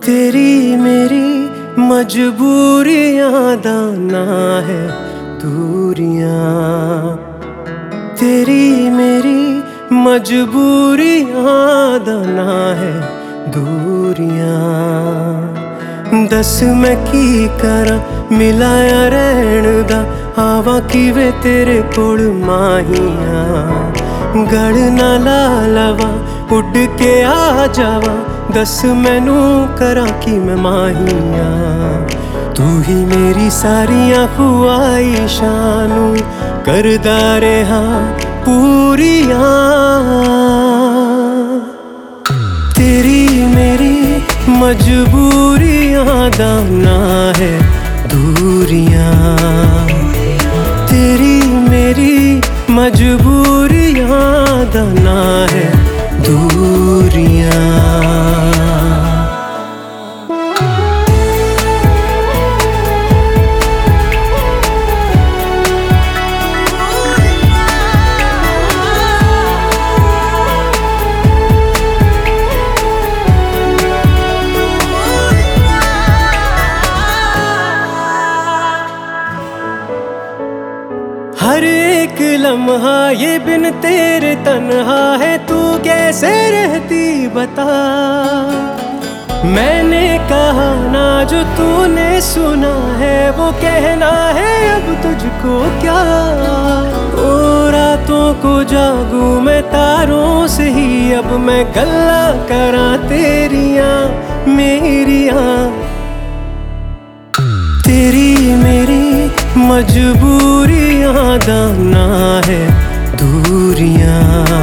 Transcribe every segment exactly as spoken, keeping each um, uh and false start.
तेरी मेरी मजबूरियां दाना है दूरियां, तेरी मेरी मजबूरियां दाना है दूरियां। दस मैं की करा मिलाया रहन दा आवा किवे तेरे कोल माहियां। गल ना ला लवा उड़ के आ जावा, दस मैनू करा कि मैं माहियां। तू ही मेरी सारियां ख्वाहिशां नू करदा रहा पूरियां। तेरी मेरी मजबूरियां दाना है दूरियां, तेरी मेरी मजबूरियां दाना है दूरियां। हर एक लम्हा ये बिन तेरे तन्हा है, तू कैसे रहती बता। मैंने कहा ना जो तूने सुना है वो कहना है अब तुझको क्या। ओ रातों को जागूं मैं तारों से ही, अब मैं गल्ला करा तेरियां मेरियां। तेरी मेरी मजबूरियां दाना है दूरियां,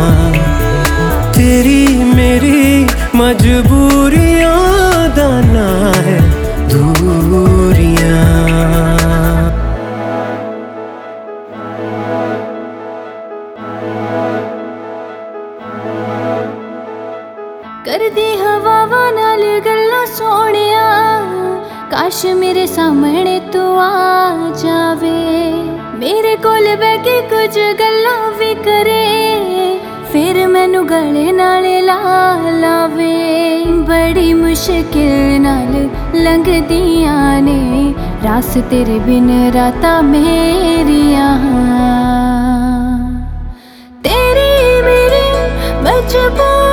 तेरी मेरी मजबूरियां दाना है दूरियां। कर दी हवावां नाल गल्लां सोहणिया, काश मेरे सामने तू आ जावे। मेरे कोल बैठ के कुछ गल्लां भी करे, फिर मैनू गले नाल ला लावे। बड़ी मुश्किल नाल लंघदियां ने रास तेरे बिन रातां मेरियां। तेरी मेरी मजबूरी